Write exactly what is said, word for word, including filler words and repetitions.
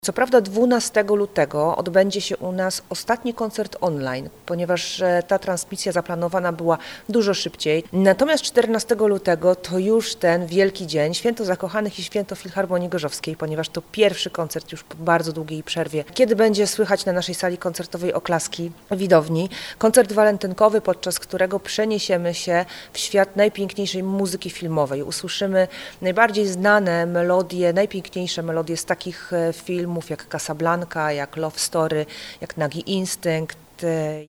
Co prawda dwunastego lutego odbędzie się u nas ostatni koncert online, ponieważ ta transmisja zaplanowana była dużo szybciej. Natomiast czternastego lutego to już ten wielki dzień, Święto Zakochanych i Święto Filharmonii Gorzowskiej, ponieważ to pierwszy koncert już po bardzo długiej przerwie, kiedy będzie słychać na naszej sali koncertowej oklaski widowni. Koncert walentynkowy, podczas którego przeniesiemy się w świat najpiękniejszej muzyki filmowej. Usłyszymy najbardziej znane melodie, najpiękniejsze melodie z takich filmów jak Casablanca, jak Love Story, jak Nagi Instynkt.